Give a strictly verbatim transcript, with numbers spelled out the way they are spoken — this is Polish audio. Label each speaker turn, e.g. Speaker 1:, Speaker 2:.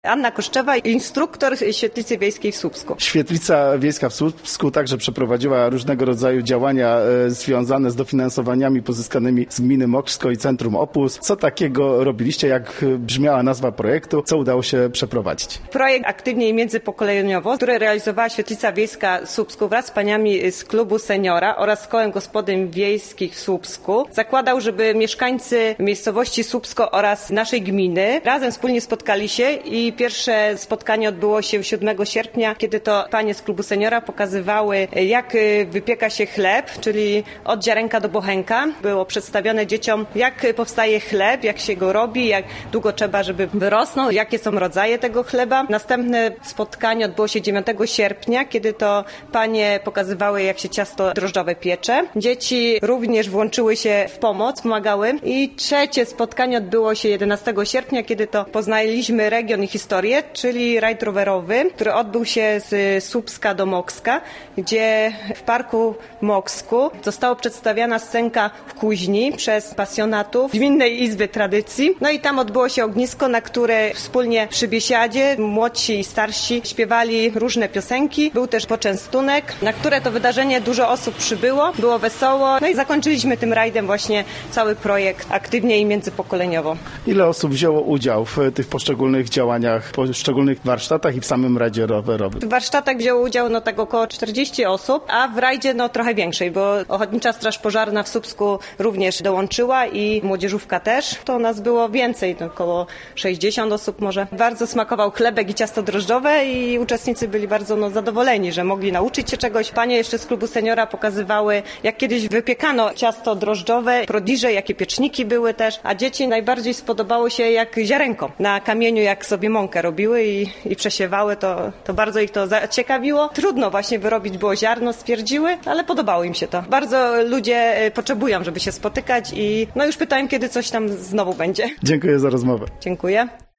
Speaker 1: Anna Koszczewa, instruktor Świetlicy Wiejskiej w Słupsku.
Speaker 2: Świetlica Wiejska w Słupsku także przeprowadziła różnego rodzaju działania e, związane z dofinansowaniami pozyskanymi z gminy Mokrzko i Centrum Opus. Co takiego robiliście? Jak brzmiała nazwa projektu? Co udało się przeprowadzić?
Speaker 1: Projekt Aktywnie i Międzypokoleniowo, który realizowała Świetlica Wiejska w Słupsku wraz z paniami z klubu seniora oraz z kołem gospodyń wiejskich w Słupsku, zakładał, żeby mieszkańcy miejscowości Słupsko oraz naszej gminy razem wspólnie spotkali się i pierwsze spotkanie odbyło się siódmego sierpnia, kiedy to panie z klubu seniora pokazywały, jak wypieka się chleb, czyli od ziarenka do bochenka. Było przedstawione dzieciom, jak powstaje chleb, jak się go robi, jak długo trzeba, żeby wyrosnął, jakie są rodzaje tego chleba. Następne spotkanie odbyło się dziewiątego sierpnia, kiedy to panie pokazywały, jak się ciasto drożdżowe piecze. Dzieci również włączyły się w pomoc, pomagały. I trzecie spotkanie odbyło się jedenastego sierpnia, kiedy to poznaliśmy region i historię, czyli rajd rowerowy, który odbył się z Słupska do Mokska, gdzie w parku w Moksku została przedstawiana scenka w kuźni przez pasjonatów Gminnej Izby Tradycji. No i tam odbyło się ognisko, na które wspólnie przy biesiadzie młodsi i starsi śpiewali różne piosenki. Był też poczęstunek, na które to wydarzenie dużo osób przybyło, było wesoło. No i zakończyliśmy tym rajdem właśnie cały projekt Aktywnie i Międzypokoleniowo.
Speaker 2: Ile osób wzięło udział w tych poszczególnych działaniach, w poszczególnych warsztatach i w samym rajdzie rowerowym?
Speaker 1: W warsztatach wzięło udział no tak około czterdzieści osób, a w rajdzie no trochę większej, bo Ochotnicza Straż Pożarna w Słupsku również dołączyła i młodzieżówka też. To nas było więcej, no około sześćdziesiąt osób może. Bardzo smakował chlebek i ciasto drożdżowe i uczestnicy byli bardzo no, zadowoleni, że mogli nauczyć się czegoś. Panie jeszcze z klubu seniora pokazywały, jak kiedyś wypiekano ciasto drożdżowe, prodiże, jakie pieczniki były też, a dzieci najbardziej spodobało się jak ziarenko na kamieniu, jak sobie mąkę robiły i, i przesiewały, to, to bardzo ich to zaciekawiło. Trudno właśnie wyrobić było ziarno, stwierdziły, ale podobało im się to. Bardzo ludzie potrzebują, żeby się spotykać i no już pytałem, kiedy coś tam znowu będzie.
Speaker 2: Dziękuję za rozmowę.
Speaker 1: Dziękuję.